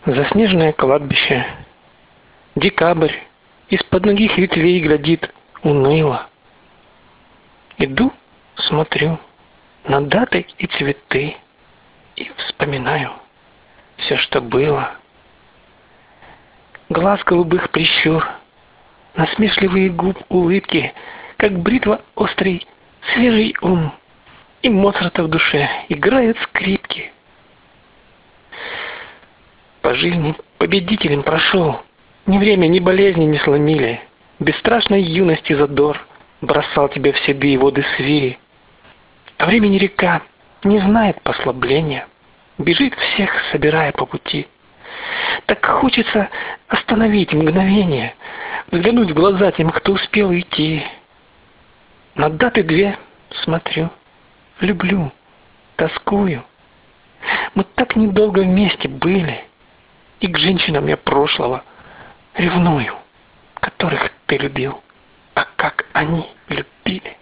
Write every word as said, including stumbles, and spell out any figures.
Заснеженное кладбище. Декабрь. Из-под многих ветвей глядит уныло. Иду, смотрю на даты и цветы и вспоминаю все, что было. Глаз голубых прищур, насмешливые губ улыбки, как бритва острый, свежий ум, и Моцарта в душе играют скрипки. По жизни победителем прошел, ни время, ни болезни не сломили. Бесстрашной юности задор бросал тебя в седые воды свири. А времени река не знает послабления, бежит всех, собирая по пути. Так хочется остановить мгновение, взглянуть в глаза тем, кто успел уйти. На даты две смотрю, люблю, тоскую. Мы так недолго вместе были, и к женщинам я прошлого ревную, которых ты любил, а как они любили.